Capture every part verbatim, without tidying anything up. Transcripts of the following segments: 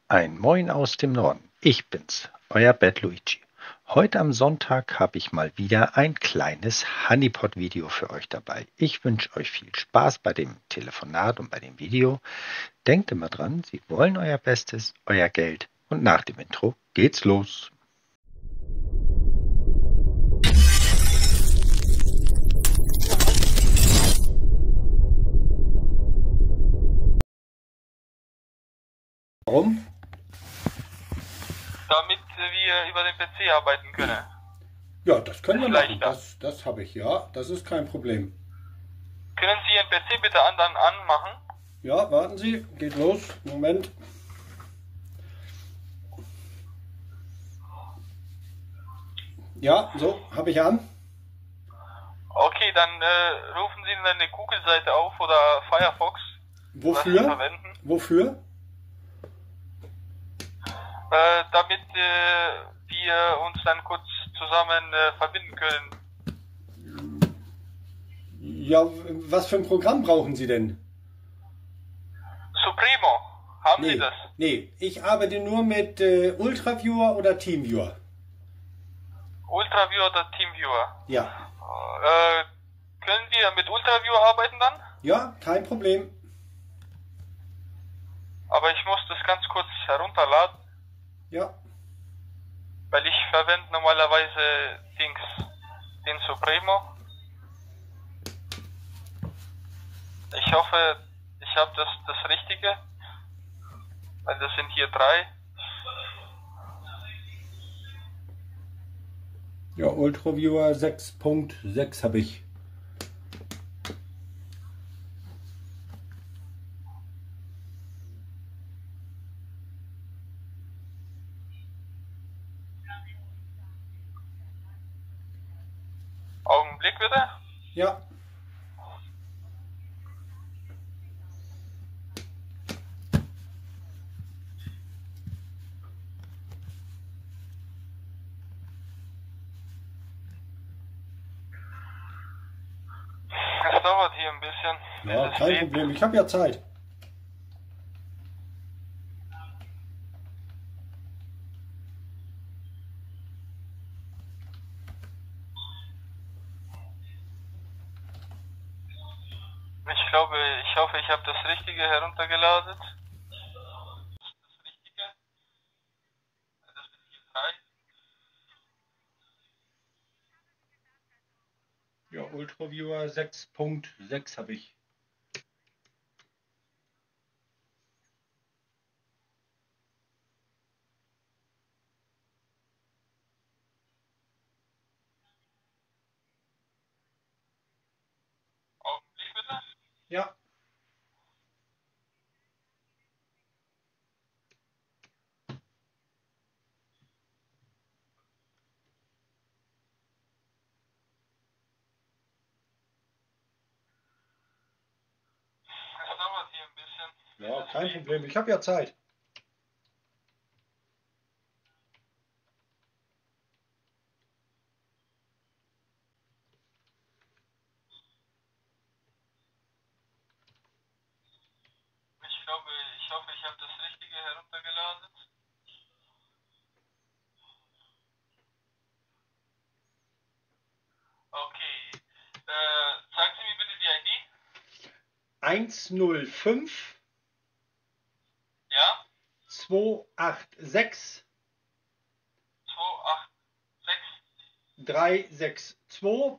Ein Moin aus dem Norden. Ich bin's, euer Bad Luigi. Heute am Sonntag habe ich mal wieder ein kleines Honeypot-Video für euch dabei. Ich wünsche euch viel Spaß bei dem Telefonat und bei dem Video. Denkt immer dran, Sie wollen euer Bestes, euer Geld. Und nach dem Intro geht's los. Warum? Damit wir über den P C arbeiten können. Ja, das können wir Ist machen. leichter. Das, das habe ich, ja. Das ist kein Problem. Können Sie Ihren P C bitte an dann anmachen? Ja, warten Sie. Geht los. Moment. Ja, so, habe ich an. Okay, dann äh, rufen Sie eine Google-Seite auf oder Firefox. Was Sie Wofür? verwenden. Wofür? Äh, damit äh, wir uns dann kurz zusammen äh, verbinden können. Ja, was für ein Programm brauchen Sie denn? Supremo, haben Nee, Sie das? nee, ich arbeite nur mit äh, Ultraviewer oder Teamviewer. Ultraviewer oder Teamviewer? Ja. Äh, können wir mit Ultraviewer arbeiten dann? Ja, kein Problem. Aber ich muss das ganz kurz herunterladen, Ja. weil ich verwende normalerweise Dings, den Supremo. Ich hoffe, ich habe das, das Richtige, weil das sind hier drei. Ja, Ultraviewer sechs Punkt sechs habe ich. Augenblick bitte. Ja. Es dauert hier ein bisschen. Ja, bis es kein lädt. Problem. Ich habe ja Zeit. Ich glaube, ich hoffe, ich habe das Richtige heruntergeladen. Das ist das Richtige. Das sind hier drei. Ja, Ultraviewer sechs Punkt sechs habe ich. Augenblick bitte. Ja. Es dauert hier ein bisschen. Ja, bis es kein lädt. Problem. Ich habe ja Zeit. Ich glaube, ich hoffe, ich habe das Richtige heruntergeladen. Okay. Äh, sagen Sie mir bitte die I D. eins null fünf Ja? zwei acht sechs zwei acht sechs drei sechs zwei.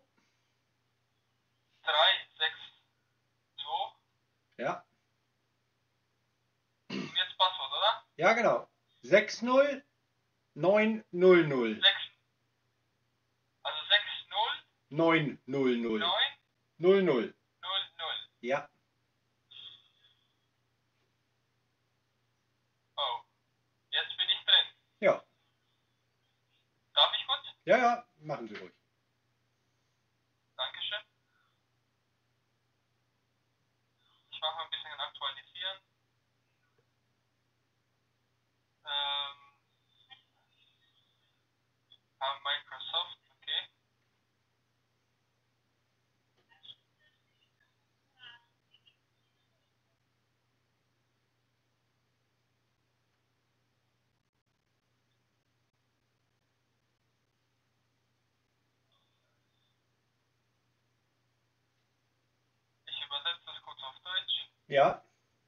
drei sechs zwei. Ja. Und jetzt Passwort, oder? Ja, genau. sechs null neun null null. sechs. Also sechs null neun null null. neun null null. null null. Ja. Oh. Jetzt bin ich drin. Ja. Darf ich kurz? Ja, ja. Machen Sie ruhig. Dankeschön. Ich mache mal ein bisschen aktualisieren. Ähm, ah, Microsoft, okay. Ja.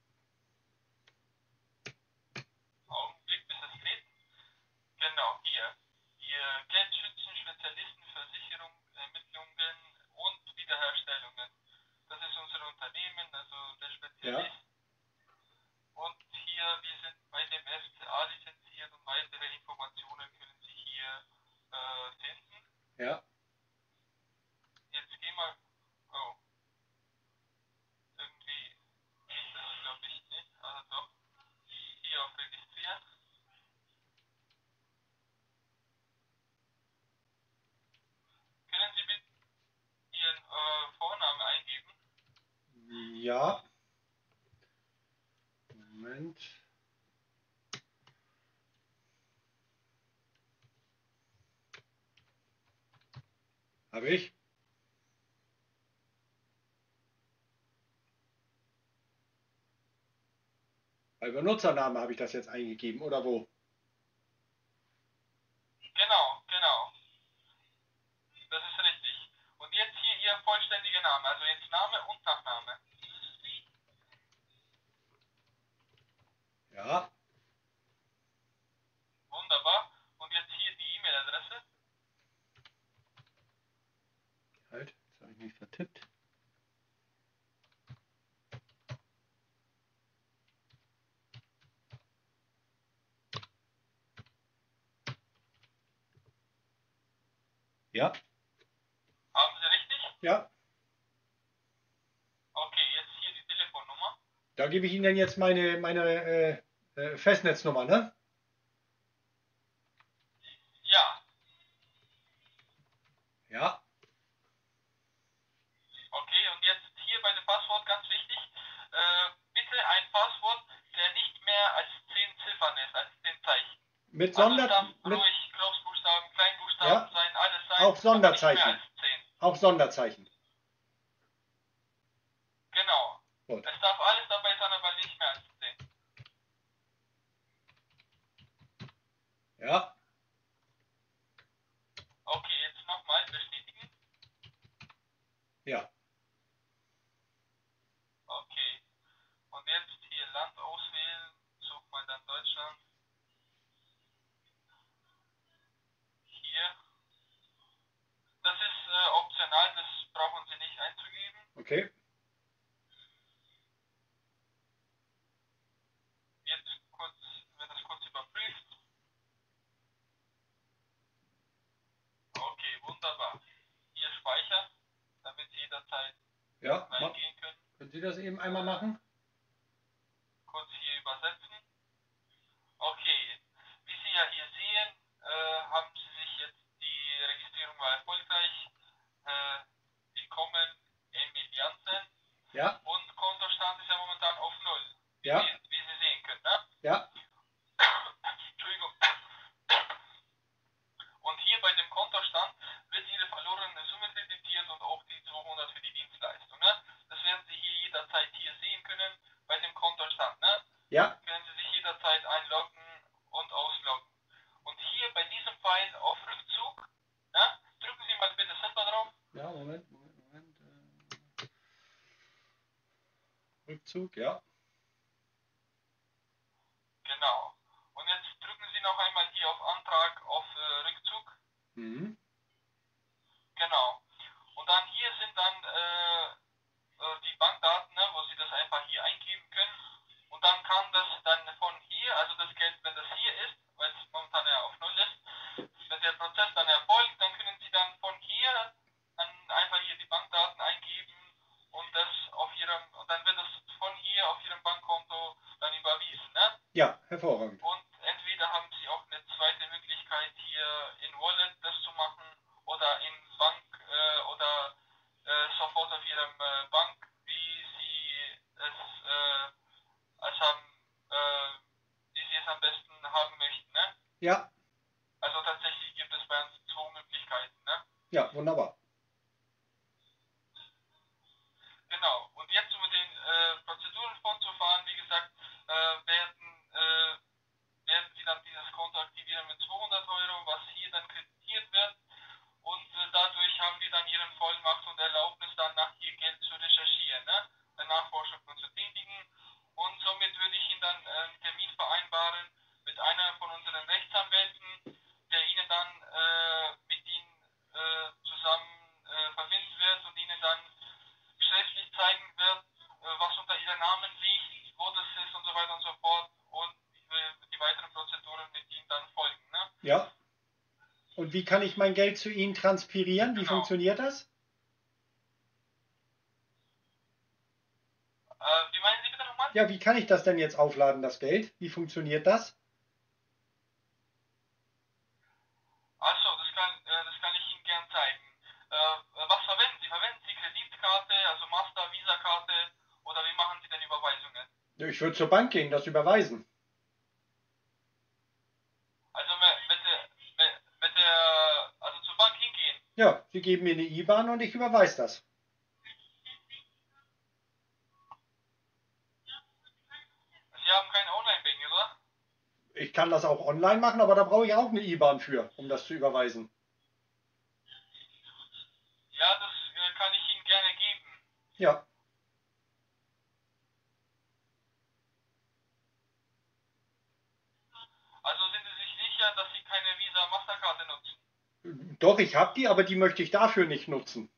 Augenblick, bis es geht. Genau, hier. Ihr Geldschützen, Spezialisten, Versicherung, Ermittlungen und Wiederherstellungen. Das ist unser Unternehmen, also der Spezialist. Ja. Und hier, wir sind bei dem F C A lizenziert und weitere Informationen können Sie hier äh, finden. Ja. Jetzt geh mal. Oh. Irgendwie geht das, glaube ich, nicht. Also doch. Hier auf Registrieren. Können Sie bitte Ihren äh, Vornamen eingeben? Ja. Moment. Habe ich? Bei Benutzername habe ich das jetzt eingegeben, oder wo? Genau, genau. Das ist richtig. Und jetzt hier Ihr vollständiger Name, also jetzt Name und Nachname. Ja. Wunderbar. Und jetzt hier die E-Mail-Adresse. Halt, jetzt habe ich mich vertippt. Ja. Haben Sie richtig? Ja. Okay, jetzt hier die Telefonnummer. Da gebe ich Ihnen dann jetzt meine, meine äh, äh, Festnetznummer, ne? Ja. Ja. Okay, und jetzt hier bei dem Passwort ganz wichtig. Äh, bitte ein Passwort, der nicht mehr als zehn Ziffern ist, als zehn Zeichen. Mit Also es Sonder... darf Mit, Groß- Großbuchstaben, Kleinbuchstaben ja. sein, alles sein, Auch aber nicht Sonderzeichen. mehr als zehn. Auch Sonderzeichen. Genau. Gut. Es darf alles dabei sein, aber nicht mehr als zehn. Ja. Okay, jetzt nochmal bestätigen. Ja. Okay. Und jetzt hier Land auswählen. Such mal dann Deutschland. Hier. Das ist äh, optional, das brauchen Sie nicht einzugeben. Okay. Jetzt kurz, wird das kurz überprüft. Okay, wunderbar. Hier speichern, damit Sie jederzeit Ja. reingehen können. Können Sie das eben einmal machen? Kurz hier übersetzen. Okay, wie Sie ja hier sehen, äh, haben Sie sich jetzt, die Registrierung war erfolgreich. Äh, willkommen, Emil Janssen. Ja. Und Kontostand ist ja momentan auf Null. Wie, Ja. Sie, wie Sie sehen können, ne? Ja. Entschuldigung. Und hier bei dem Kontostand wird Ihre verlorene Summe kreditiert und auch die zweihundert für die Dienstleistung, ne? Das werden Sie hier jederzeit hier sehen können bei dem Kontostand, ne? Ja. Können Sie sich jederzeit einloggen und ausloggen. Und hier bei diesem Pfeil auf Rückzug, ne? Drücken Sie mal bitte selber drauf. Ja, Moment, Moment, Moment. Äh, Rückzug, ja. Genau. Und jetzt drücken Sie noch einmal hier auf Antrag auf äh, Rückzug. Mhm. Genau. Und dann hier sind dann äh, äh, die Bankdaten, ne, wo Sie das einfach hier eingeben können. Und dann kann das dann von hier, also das Geld, wenn das hier ist, weil es momentan ja auf Null ist, wenn der Prozess dann erfolgt, dann können Sie dann von hier dann einfach hier die Bankdaten eingeben und das auf Ihrem, und dann wird das von hier auf Ihrem Bankkonto dann überwiesen, ne? Ja, hervorragend. Und entweder haben Sie auch eine zweite Möglichkeit hier in Wallet das zu machen oder in Bank äh, oder äh, sofort auf Ihrem äh, Bank, wie Sie es äh, als haben, äh, wie Sie es am besten haben möchten, ne? Ja. Also tatsächlich gibt es bei uns zwei Möglichkeiten, ne? Ja, wunderbar. Genau. Und jetzt um mit den äh, Prozeduren fortzufahren, wie gesagt, äh, werden äh, werden Sie dann dieses Konto aktivieren mit zweihundert Euro, was hier dann kreditiert wird. Und äh, dadurch haben wir dann Ihren Vollmacht und Erlaubnis, dann nach Ihr Geld zu recherchieren, ne? Eine Nachforschung zu tätigen. Ja. Und wie kann ich mein Geld zu Ihnen transferieren? Wie Genau. funktioniert das? Äh, wie meinen Sie bitte nochmal? Ja, wie kann ich das denn jetzt aufladen, das Geld? Wie funktioniert das? Achso, das kann, äh, das kann ich Ihnen gern zeigen. Äh, was verwenden Sie? Verwenden Sie Kreditkarte, also Master, Visa-Karte oder wie machen Sie denn Überweisungen? Ich würde zur Bank gehen, das überweisen. Also mit, mit, der, mit, mit der, also zur Bank hingehen. Ja, Sie geben mir eine I B A N und ich überweise das. Sie haben kein Online-Banking, oder? Ich kann das auch online machen, aber da brauche ich auch eine I B A N für, um das zu überweisen. Ja, das äh, kann ich Ihnen gerne geben. Ja. Also sind Sie sich sicher, dass Sie keine Visa-Masterkarte nutzen? Doch, ich habe die, aber die möchte ich dafür nicht nutzen.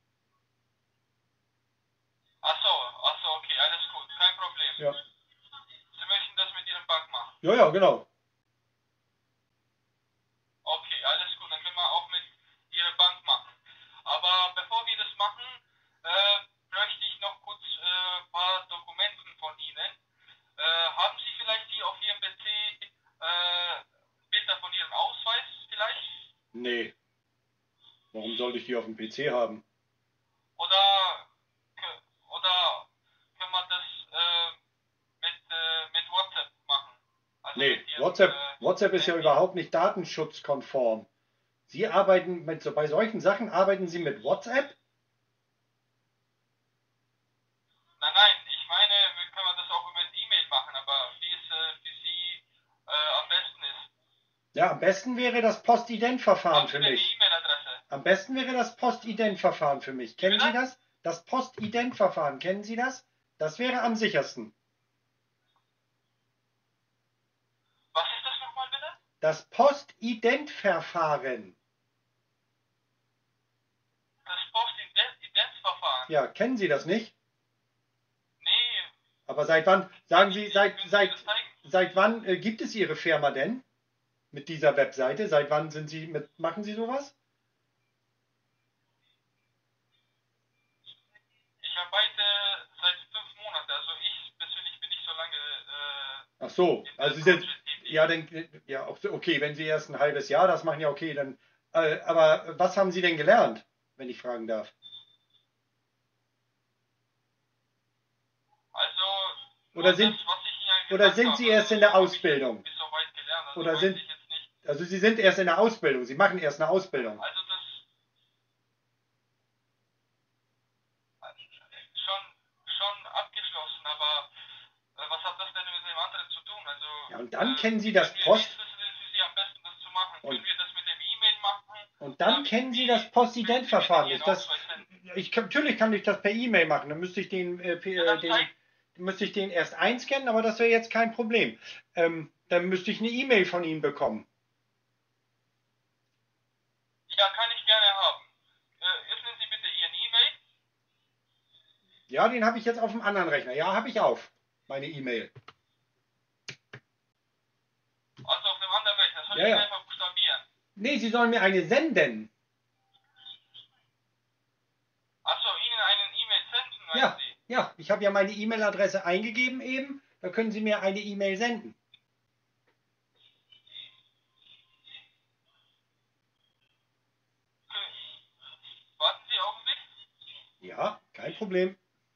Achso, achso, okay, alles gut, kein Problem. Ja. Sie möchten das mit Ihrem Bank machen? Ja, ja, genau. Okay, alles gut, dann können wir auch mit Ihrer Bank machen. Aber bevor wir das machen, äh, bräuchte ich noch kurz äh, ein paar Dokumenten von Ihnen. Äh, haben Sie vielleicht hier auf Ihrem P C äh, Bilder von Ihrem Ausweis vielleicht? Nee. Warum sollte ich die auf dem P C haben? Oder, oder können wir das äh, mit, äh, mit WhatsApp machen? Also Nee, mit Ihrem, WhatsApp, äh, WhatsApp ist ja Handy. überhaupt nicht datenschutzkonform. Sie arbeiten mit so, bei solchen Sachen arbeiten Sie mit WhatsApp? Nein, nein, ich meine, wir können wir das auch über E-Mail machen, aber wie es äh, für Sie äh, am besten ist. Ja, am besten wäre das Postident-Verfahren Haben Sie für denn die mich. E-Mail-Adresse? Am besten wäre das Postident-Verfahren für mich. Kennen Bitte? Sie das? Das Postident-Verfahren, kennen Sie das? Das wäre am sichersten. Was ist das nochmal bitte? Das Postident-Verfahren. Das Postident-Verfahren. Ja, kennen Sie das nicht? Nee. Aber seit wann, sagen Sie, seit, Können Sie mir seit, das zeigen? seit wann äh, gibt es Ihre Firma denn? Mit dieser Webseite? Seit wann sind Sie mit, machen Sie sowas? Ich arbeite seit fünf Monaten, also ich persönlich bin nicht so lange äh, Ach so, in der also Sie Branche sind, tätig. ja, dann, ja, okay, wenn Sie erst ein halbes Jahr das machen, ja, okay, dann, äh, aber was haben Sie denn gelernt, wenn ich fragen darf? Also, Oder nur sind, das, was ich Ihnen oder gesagt sind habe, Sie erst also in so der habe ich Ausbildung? jetzt bis so weit gelernt, also Oder weiß sind, ich jetzt nicht. also Sie sind erst in der Ausbildung, Sie machen erst eine Ausbildung. Also das schon, schon abgeschlossen, aber äh, was hat das denn mit dem anderen zu tun? Also, Ja, und dann äh, kennen Sie das können wir, wie Post, ist es denn für Sie am besten, das zu machen? und, Können wir das mit dem E-Mail machen? und Oder dann wie, kennen Sie wie das müssen Sie mir denn Postident-Verfahren Ihren nicht. Das, Ausweis senden? ich, kann- natürlich kann ich das per E-Mail machen, dann müsste ich den, äh, P- Ja, äh, dann den, zeig, müsste ich den erst einscannen, aber das wäre jetzt kein Problem. Ähm, dann müsste ich eine E-Mail von Ihnen bekommen. ja, kann ich gerne haben. Äh, öffnen Sie bitte Ihren E-Mail. Ja, den habe ich jetzt auf dem anderen Rechner. Ja, habe ich auf. Meine E-Mail. Also auf dem anderen Rechner. Soll Ja, ich ihn ja. einfach buchstabieren? Nee, Sie sollen mir eine senden. Achso, Ihnen einen E-Mail senden, meinen Ja, Sie? ja. Ich habe ja meine E-Mail-Adresse eingegeben eben. Da können Sie mir eine E-Mail senden. Okay. Warten Sie einen Augenblick. Ja, kein Problem.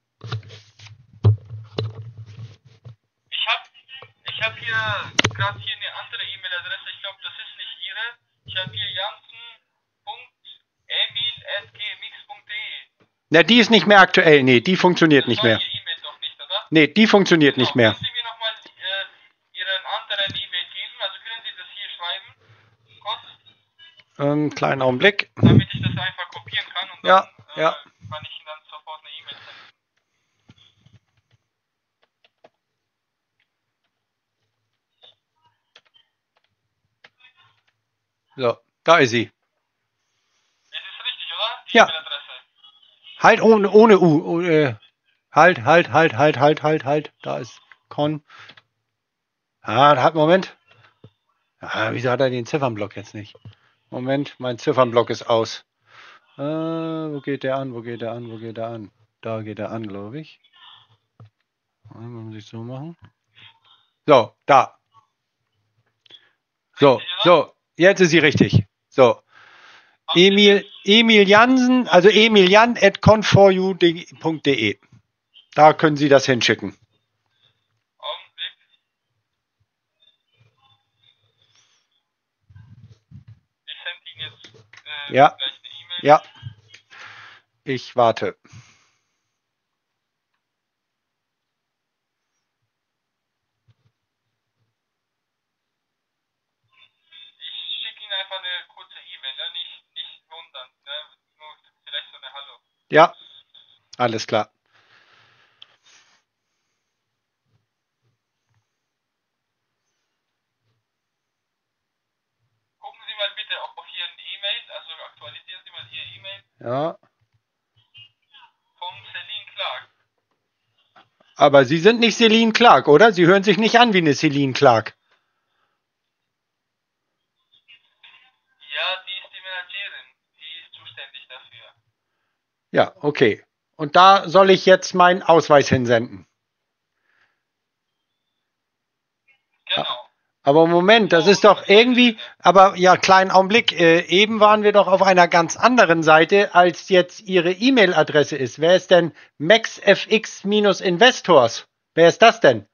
Ich habe ich hab hier gerade hier eine andere E-Mail-Adresse. Ich glaube, das ist nicht Ihre. Ich habe hier jansen.emil at gmx punkt de. Na, die ist nicht mehr aktuell. Nee, die funktioniert Das nicht war mehr. Ihr E-Mail doch nicht, oder? Nee, die funktioniert Genau. nicht mehr. Können Sie mir nochmal äh, Ihren anderen E-Mail geben? Also können Sie das hier schreiben? Kurz? Ähm, kleinen Augenblick. Damit ich das einfach kopieren kann und Ja, dann äh, ja. kann ich Ihnen dann sofort eine E-Mail senden. So, da ist sie. Das ist richtig, oder? Die Ja. E-Mail-Adresse. Halt ohne, ohne U. Oh, äh, halt, halt, halt, halt, halt, halt, halt. Da ist Con. Ah, halt, Moment. Ah, wieso hat er den Ziffernblock jetzt nicht? Moment, mein Ziffernblock ist aus. Äh, wo geht der an? Wo geht der an? Wo geht der an? Da geht er an, glaube ich. Muss ich so machen. So, da. So, so, jetzt ist sie richtig. So. Emil, Emil Jansen, also emiljan at conforyou punkt de. Da können Sie das hinschicken. Augenblick. Ich sende Ihnen jetzt äh, Ja. gleich eine E-Mail. Ja. Ich warte. Ich schicke Ihnen einfach eine kurze E-Mail, ne? nicht, nicht wundern. Ne? Nur vielleicht so eine Hallo. Ja, alles klar. Gucken Sie mal bitte auf Ihren E-Mail, also aktualisieren Sie mal Ihr E-Mail Ja. von Celine Clark. Aber Sie sind nicht Celine Clark, oder? Sie hören sich nicht an wie eine Celine Clark. Ja, die ist die Managerin, die ist zuständig dafür. Ja, okay. Und da soll ich jetzt meinen Ausweis hinsenden. Genau. Aber Moment, das ist doch irgendwie, aber ja, kleinen Augenblick, äh, eben waren wir doch auf einer ganz anderen Seite, als jetzt Ihre E-Mail-Adresse ist. Wer ist denn maxfx-investors? Wer ist das denn?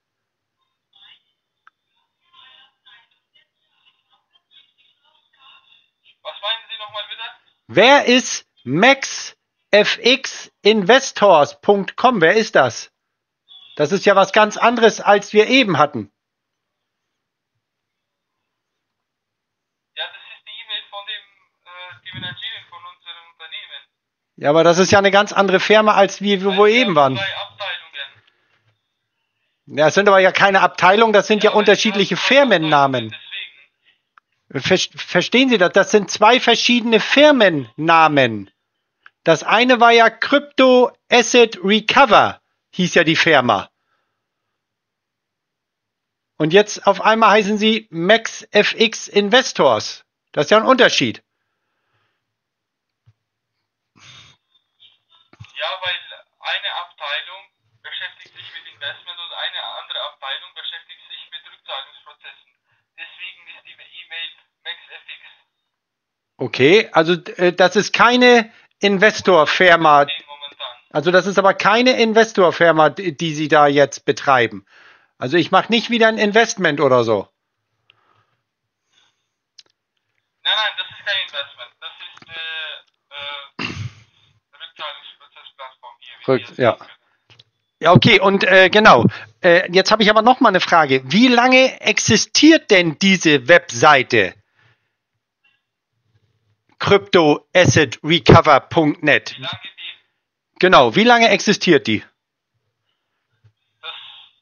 Was meinen Sie nochmal bitte? Wer ist maxfxinvestors punkt com? Wer ist das? Das ist ja was ganz anderes, als wir eben hatten. Ja, das ist die E-Mail von dem, äh, die Managerin von unserem Unternehmen. Ja, aber das ist ja eine ganz andere Firma, als wir wo wir eben waren. Drei Abteilungen. Ja, das sind aber ja keine Abteilungen, das sind ja, aber unterschiedliche das sind zwei Firmennamen. Deswegen. Verstehen Sie das? Das sind zwei verschiedene Firmennamen. Das eine war ja Crypto Asset Recover, hieß ja die Firma. Und jetzt auf einmal heißen sie MaxFX Investors. Das ist ja ein Unterschied. Ja, weil eine Abteilung beschäftigt sich mit Investment und eine andere Abteilung beschäftigt sich mit Rückzahlungsprozessen. Deswegen ist die E-Mail MaxFX. Okay, also äh, das ist keine Investorfirma. Also das ist aber keine Investorfirma, die, die Sie da jetzt betreiben. Also ich mache nicht wieder ein Investment oder so. Nein, nein, das ist kein Investment. Das ist eine äh, Rückzahlungsprozessplattform hier. Rück, ja. Ja, okay, und äh, genau. Äh, jetzt habe ich aber noch mal eine Frage. Wie lange existiert denn diese Webseite? crypto asset recover punkt net. Wie lange die? Genau, wie lange existiert die? Das,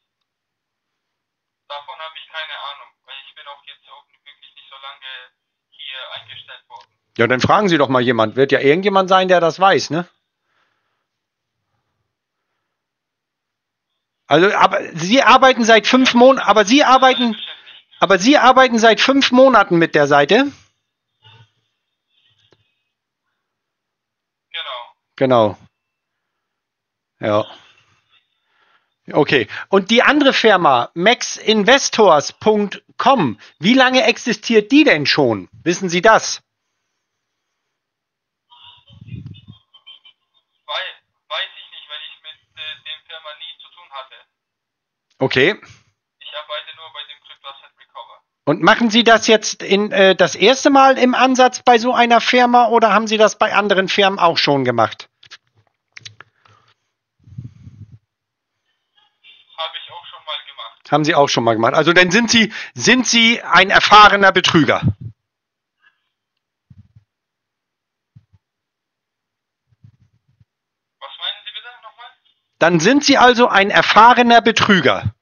davon habe ich keine Ahnung, weil ich bin auch jetzt auch wirklich nicht so lange hier eingestellt worden. Ja, dann fragen Sie doch mal jemand. Wird ja irgendjemand sein, der das weiß, ne? Also, aber Sie arbeiten seit fünf Monaten, aber Sie arbeiten, aber Sie arbeiten seit fünf Monaten mit der Seite? Genau. Genau. Ja. Okay. Und die andere Firma, maxinvestors punkt com, wie lange existiert die denn schon? Wissen Sie das? Weil, weiß ich nicht, weil ich mit äh, dem Firma nie zu tun hatte. Okay. Ich arbeite nur bei dem Crypto Asset Recover. Und machen Sie das jetzt in, äh, das erste Mal im Ansatz bei so einer Firma oder haben Sie das bei anderen Firmen auch schon gemacht? Habe ich auch schon mal gemacht. Haben Sie auch schon mal gemacht. Also dann sind Sie, sind Sie ein erfahrener Betrüger. Was meinen Sie bitte nochmal? Dann sind Sie also ein erfahrener Betrüger.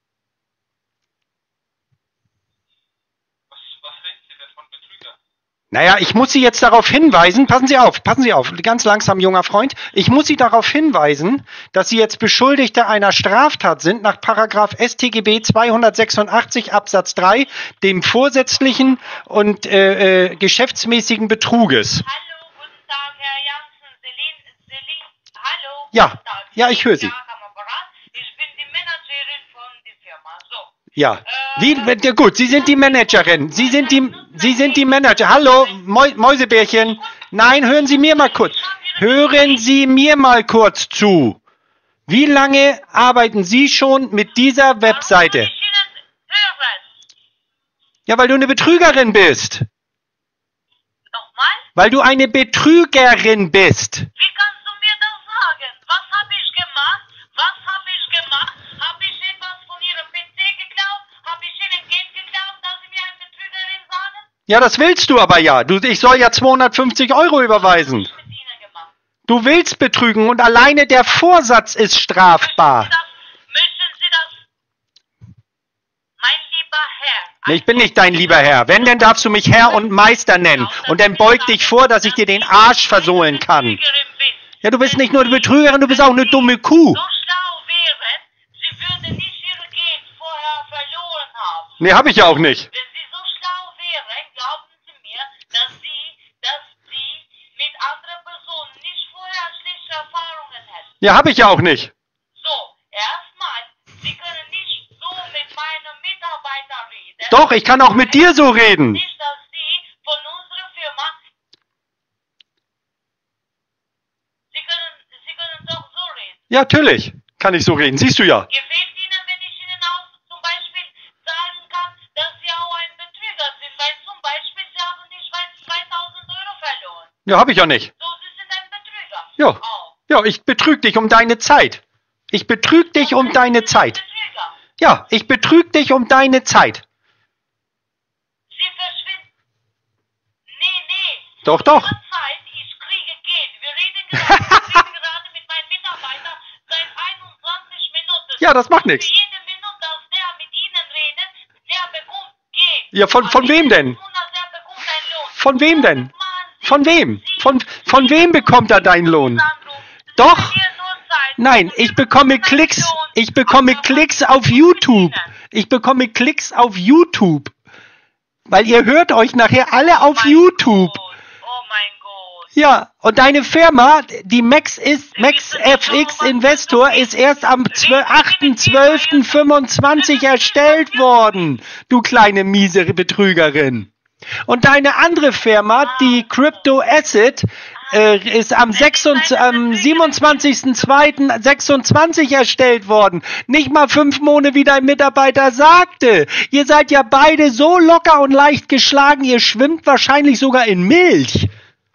Was, was reden Sie denn von Betrüger? Naja, ich muss Sie jetzt darauf hinweisen, passen Sie auf, passen Sie auf, ganz langsam, junger Freund, ich muss Sie darauf hinweisen, dass Sie jetzt Beschuldigte einer Straftat sind nach Paragraph S t G B zweihundertsechsundachtzig Absatz drei, dem vorsätzlichen und äh, äh, geschäftsmäßigen Betruges. Hallo, guten Tag, Herr Jansen, Selin, Selin, hallo, Ja, guten Tag. ja, ich höre Sie. Ja, am Apparat. Ich bin die Managerin von der Firma, so. Ja, wie, ja, gut, Sie sind die Managerin, Sie sind die, Sie sind die Manager. Hallo, Mäu Mäusebärchen. Nein, hören Sie mir mal kurz. Hören Sie mir mal kurz zu. Wie lange arbeiten Sie schon mit dieser Webseite? Warum soll ich Ihnen hören? Ja, weil du eine Betrügerin bist. Nochmal? Weil du eine Betrügerin bist. Wie kannst du mir das sagen? Was habe ich gemacht? Was habe ich gemacht? Habe ich etwas von Ihrem P C geklaut? Habe ich Ihnen Geld geklaut, dass Sie mir eine Betrügerin sagen? Ja, das willst du aber ja. Du, ich soll ja zweihundertfünfzig Euro überweisen. Was habe ich mit Ihnen gemacht? Du willst betrügen und alleine der Vorsatz ist strafbar. Möchten Sie das, mein lieber Herr? Nee, ich bin nicht dein lieber Herr. Wenn, dann darfst du mich Herr und Meister nennen. Und dann beug dich vor, dass ich dir den Arsch versohlen kann. Ja, du bist nicht nur eine Betrügerin, du bist auch eine dumme Kuh. So schlau wären, Sie würden nicht Ihr Geld vorher verloren haben. Nee, hab ich ja auch nicht. Wenn Sie so schlau wären, glauben Sie mir, dass Sie, dass Sie mit anderen Personen nicht vorher schlechte Erfahrungen hätten. Ja, hab ich ja auch nicht. So, erstmal, Sie können nicht so mit meinem Mitarbeiter reden. Doch, ich kann auch mit dir so reden. Nicht, dass Sie von unserer Firma, Sie können, Sie können doch so reden. Ja, natürlich kann ich so reden. Siehst du ja. Gefällt Ihnen, wenn ich Ihnen auch zum Beispiel sagen kann, dass Sie auch ein Betrüger sind, weil zum Beispiel Sie haben nicht weit zweitausend Euro verloren. Ja, hab ich ja nicht. So, Sie sind ein Betrüger. Ja. Auch. Ja, ich betrüg dich um deine Zeit. Ich betrüg dich um deine Zeit. Betrüger. Ja, ich betrüg dich um deine Zeit. Sie verschwinden. Nee, nee. Doch, doch. Ihre Zeit, ich kriege Geld. Wir reden gerade, ich rede gerade mit meinem Mitarbeiter seit einundzwanzig Minuten. Ja, das macht nichts. Für jede Minute, dass der mit Ihnen redet, der bekommt Geld. Ja, von, von wem denn? Monat, der bekommt einen Lohn. Von wem denn? Machen Sie- Von wem? Sie- Von, von wem bekommt er deinen Lohn? Sandro, Sie Doch. verlieren nur Zeit. Nein, ich bekomme Klicks. Ich bekomme Klicks auf YouTube. Ich bekomme Klicks auf YouTube. Weil ihr hört euch nachher alle auf mein YouTube. Gott. Oh mein Gott. Ja, und deine Firma, die Max ist, Max F X Investor, ist erst am achten zwölften fünfundzwanzig erstellt worden. Du kleine miese Betrügerin. Und deine andere Firma, die Crypto Asset, äh, ist am, sechsundzwanzigsten am siebenundzwanzigsten zweiten sechsundzwanzig erstellt worden. Nicht mal fünf Monate, wie dein Mitarbeiter sagte. Ihr seid ja beide so locker und leicht geschlagen, ihr schwimmt wahrscheinlich sogar in Milch.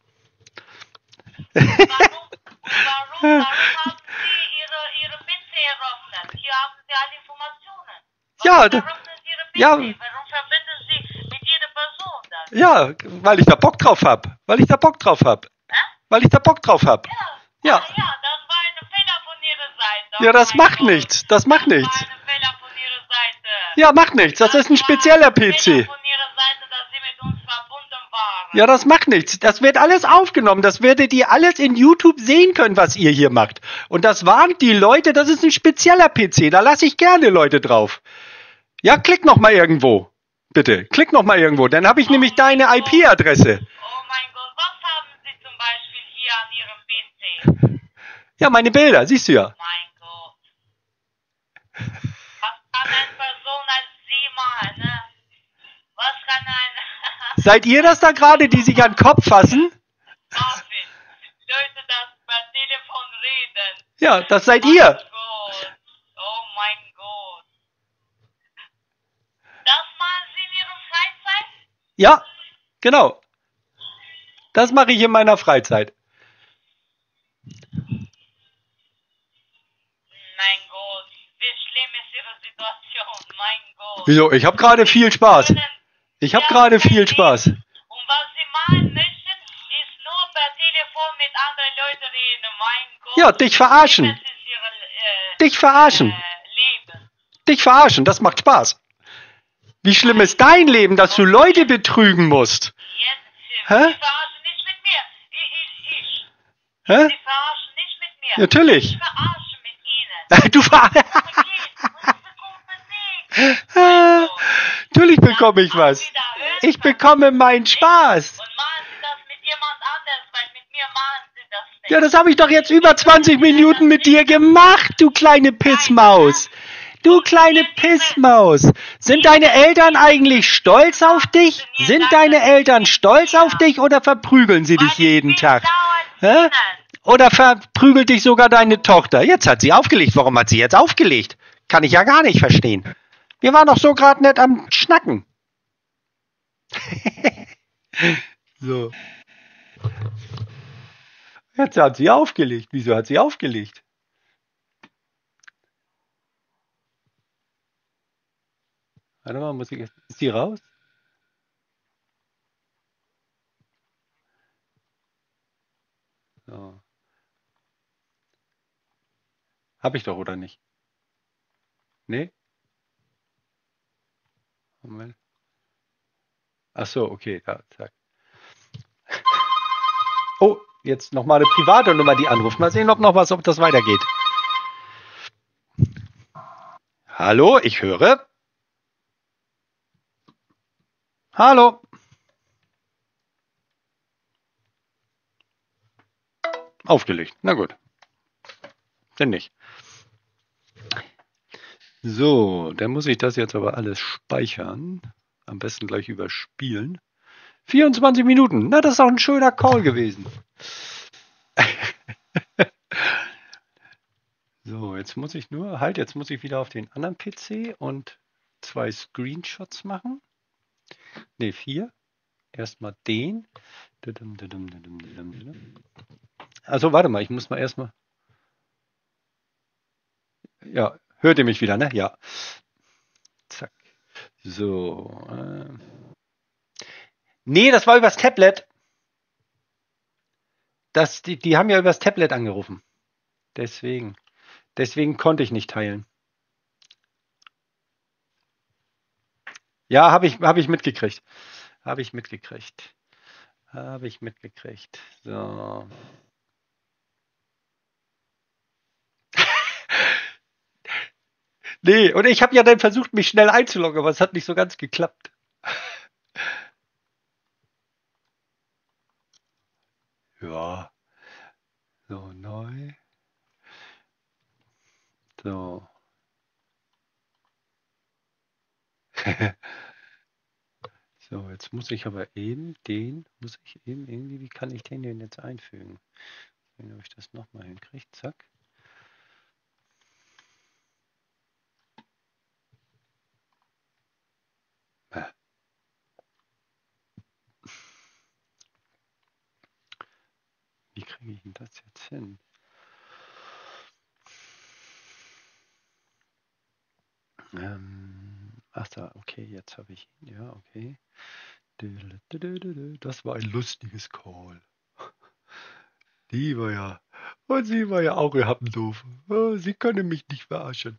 Warum, warum, warum haben Sie Ihre, Ihre P C eröffnet? Hier haben Sie alle Informationen. Ja, Warum da- eröffnen Sie Ihre P C? ja. Warum verbinden Sie mit jeder Person das? Ja, weil ich da Bock drauf hab. Weil ich da Bock drauf hab. Hä? Weil ich da Bock drauf hab. Ja. Ja. Ah, ja, das war ein Fehler von Ihrer Seite. Ja, das Oh mein macht Gott. nichts. Das macht Das nichts. war ein Fehler von Ihrer Seite. Ja, macht nichts. Das ist ein spezieller P Fehler C. von Ihrer Seite, dass Sie mit uns verbunden waren. Ja, das macht nichts. Das wird alles aufgenommen. Das werdet ihr alles in YouTube sehen können, was ihr hier macht. Und das warnt die Leute, das ist ein spezieller P C. Da lasse ich gerne Leute drauf. Ja, klick noch mal irgendwo. Bitte, klick noch mal irgendwo. Dann habe ich nämlich deine I P-Adresse. Oh mein Gott, was haben Sie zum Beispiel hier an Ihrem P C? Ja, meine Bilder, siehst du ja. Mein Gott. Was kann eine Person als Sie machen, ne? Was kann ein Seid ihr das da gerade, die sich an den Kopf fassen? Office, Leute, das per Telefon reden? Ja, das seid Mein ihr. Gott. Oh mein Gott. Das machen Sie in Ihrer Freizeit? Ja, genau. Das mache ich in meiner Freizeit. Mein Gott. Wie schlimm ist Ihre Situation? Mein Gott. Wieso? Ich habe gerade viel Spaß. Ich habe gerade viel Spaß. Und was Sie machen möchten, ist nur per Telefon mit anderen Leuten reden. Mein Gott. Ja, dich verarschen. Das ist Ihre äh, Dich verarschen. äh, Leben. Dich verarschen, das macht Spaß. Wie schlimm ist dein Leben, dass du Leute betrügen musst? Jetzt für Hä? Sie verarschen nicht mit mir. Ich, ich, ich. Hä? Sie verarschen nicht mit mir. Natürlich. Ich verarsche mit Ihnen. Du ver Ich bekomme nichts. Ah, Natürlich bekomme ich was. Ich bekomme meinen Spaß. Und machen Sie das mit jemand anders, weil mit mir machen Sie das nicht. Ja, das habe ich doch jetzt über zwanzig Minuten mit dir gemacht, du kleine Pissmaus. Du kleine Pissmaus. Sind deine Eltern eigentlich stolz auf dich? Sind deine Eltern stolz auf dich oder verprügeln sie dich jeden Tag? Hä? Oder verprügelt dich sogar deine Tochter? Jetzt hat sie aufgelegt. Warum hat sie jetzt aufgelegt? Kann ich ja gar nicht verstehen. Wir waren doch so gerade nett am Schnacken. So. Jetzt hat sie aufgelegt. Wieso hat sie aufgelegt? Warte mal, muss ich jetzt. Ist die raus? So. Hab ich doch, oder nicht? Nee? Moment. Ach so, okay, da, zack. Oh, jetzt nochmal eine private Nummer, die anruft. Mal sehen, ob noch was, ob das weitergeht. Hallo, ich höre. Hallo. Aufgelegt. Na gut. Denn nicht. So, dann muss ich das jetzt aber alles speichern. Am besten gleich überspielen. vierundzwanzig Minuten. Na, das ist auch ein schöner Call gewesen. So, jetzt muss ich nur, halt, jetzt muss ich wieder auf den anderen P C und zwei Screenshots machen. Ne, vier. Erstmal den. Also, warte mal, ich muss mal erstmal. Ja, hört ihr mich wieder, ne? Ja. Zack. So. Äh. Nee, das war übers Tablet. Das, die, die haben ja übers Tablet angerufen. Deswegen. Deswegen konnte ich nicht teilen. Ja, habe ich, hab ich mitgekriegt. Habe ich mitgekriegt. Habe ich mitgekriegt. So. Nee, und ich habe ja dann versucht, mich schnell einzuloggen, aber es hat nicht so ganz geklappt. Ja. So, neu. So. So, jetzt muss ich aber eben den, muss ich eben irgendwie, wie kann ich den denn jetzt einfügen? Wenn ich das nochmal hinkriege, zack. Wie kriege ich denn das jetzt hin? Ähm, ach da, okay, jetzt habe ich ihn, ja, okay. Das war ein lustiges Call. Die war ja, und sie war ja auch ihr Happendoof. Oh, sie können mich nicht verarschen.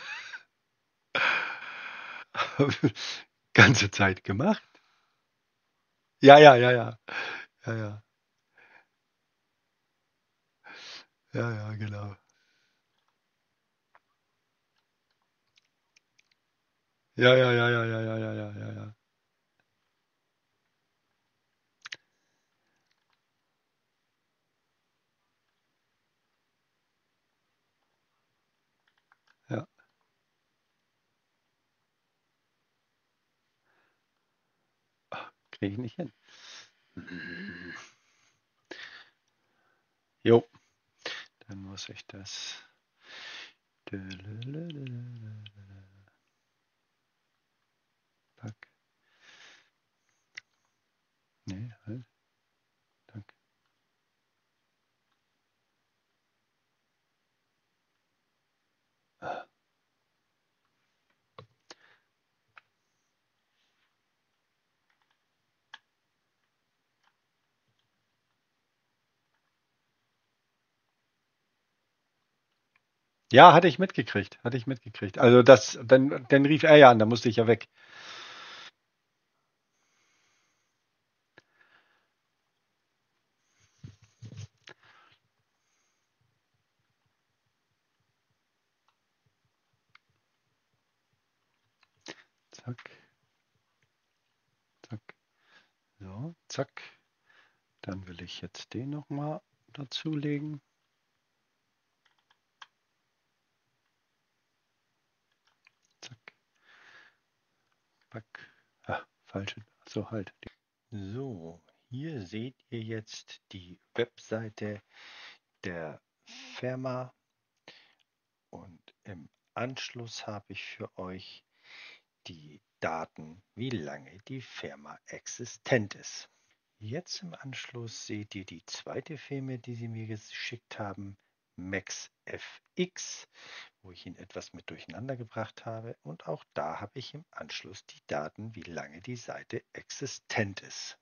Ganze Zeit gemacht. Ja, ja, ja, ja. Ja, ja. Ja, ja, genau. Ja, ja, ja, ja, ja, ja, ja, ja, ja, ja. Ja. Kriege ich nicht hin. Jo. Dann muss ich das. Pack. Nee, halt. Danke. Ah. Ja, hatte ich mitgekriegt. Hatte ich mitgekriegt. Also das, dann, dann rief er ja an, da musste ich ja weg. Zack. Zack. So, zack. Dann will ich jetzt den nochmal dazulegen. Zack. Back. Ah, falsche. So, halt. So, hier seht ihr jetzt die Webseite der Firma und im Anschluss habe ich für euch die Daten, wie lange die Firma existent ist. Jetzt im Anschluss seht ihr die zweite Firma, die sie mir geschickt haben, MaxFX, wo ich ihn etwas mit durcheinander gebracht habe. Und auch da habe ich im Anschluss die Daten, wie lange die Seite existent ist.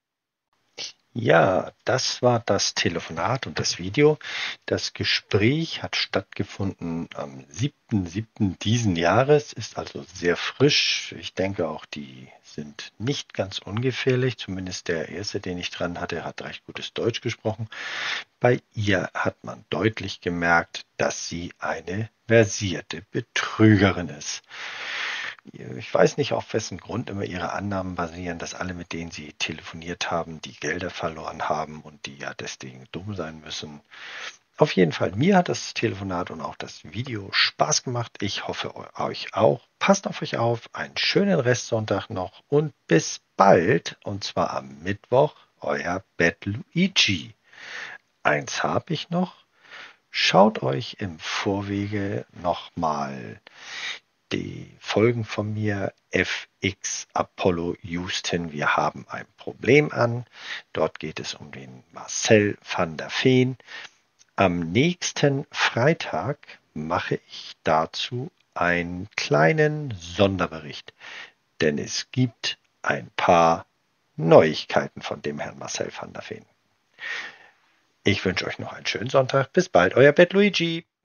Ja, das war das Telefonat und das Video. Das Gespräch hat stattgefunden am siebten siebten diesen Jahres, ist also sehr frisch. Ich denke auch, die sind nicht ganz ungefährlich. Zumindest der erste, den ich dran hatte, hat recht gutes Deutsch gesprochen. Bei ihr hat man deutlich gemerkt, dass sie eine versierte Betrügerin ist. Ich weiß nicht, auf wessen Grund immer ihre Annahmen basieren, dass alle, mit denen sie telefoniert haben, die Gelder verloren haben und die ja deswegen dumm sein müssen. Auf jeden Fall, mir hat das Telefonat und auch das Video Spaß gemacht. Ich hoffe, euch auch. Passt auf euch auf. Einen schönen Restsonntag noch und bis bald. Und zwar am Mittwoch, euer Bad Luigi. Eins habe ich noch. Schaut euch im Vorwege nochmal die Folgen von mir F X Apollo Houston, wir haben ein Problem an. Dort geht es um den Marcel van der Veen. Am nächsten Freitag mache ich dazu einen kleinen Sonderbericht, denn es gibt ein paar Neuigkeiten von dem Herrn Marcel van der Veen. Ich wünsche euch noch einen schönen Sonntag. Bis bald, euer Bad Luigi.